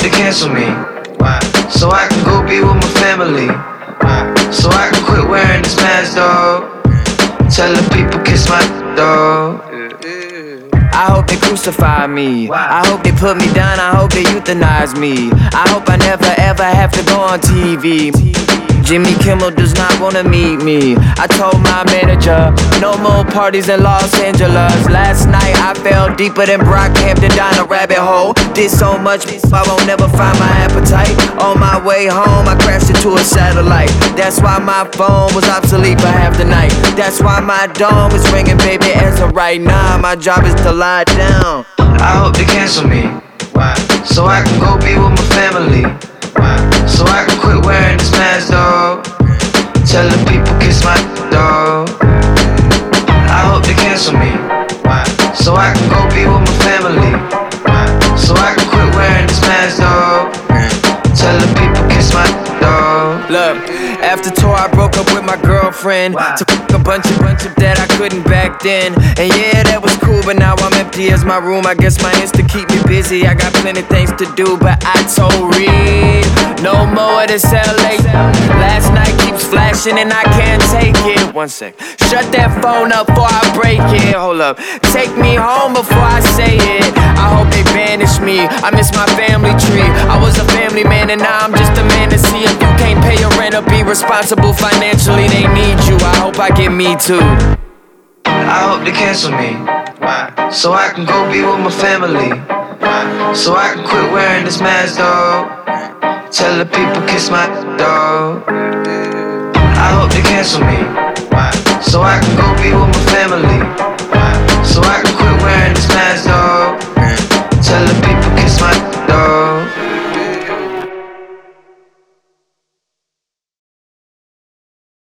they cancel me. Why? So I can go be with my family. Why? So I can quit wearing this mask, dog. Tell the people kiss my dog. I hope they crucify me. I hope they put me down, I hope they euthanize me. I hope I never ever have to go on TV. Jimmy Kimmel does not wanna meet me. I told my manager, no more parties in Los Angeles. Last night I fell deeper than Brockhampton down a rabbit hole. Did so much, I won't never find my appetite. On my way home, I crashed into a satellite. That's why my phone was obsolete for half the night. That's why my dome is ringing, baby, as of right now. My job is to lie down. I hope they cancel me. Why? So I can go be with my family. Why? So I can quit wearing this mask, dog. Tell the people kiss my dog. I hope they cancel me. Why? So I can go be with my family. Why? So I can quit wearing this mask, dog. Tell the people kiss my dog. Look, after tour I broke up with my girlfriend. Took a bunch of that I couldn't back then. And yeah, that was cool, but now I'm empty as my room. I guess my Insta keep me busy. I got plenty things to do, but I told Reed, no more of this LA. Last night keeps flashing and I can't take it. One sec, shut that phone up before I break it. Hold up, take me home before I say it. I hope they banish me, I miss my family tree. I was a family man and now I'm just a man to see. If you can't pay your rent or be responsible financially, they need you. I hope I get me too. I hope they cancel me. Why? So I can go be with my family. Why? So I can quit wearing this mask, dog. Tell the people kiss my dog. I hope they cancel me.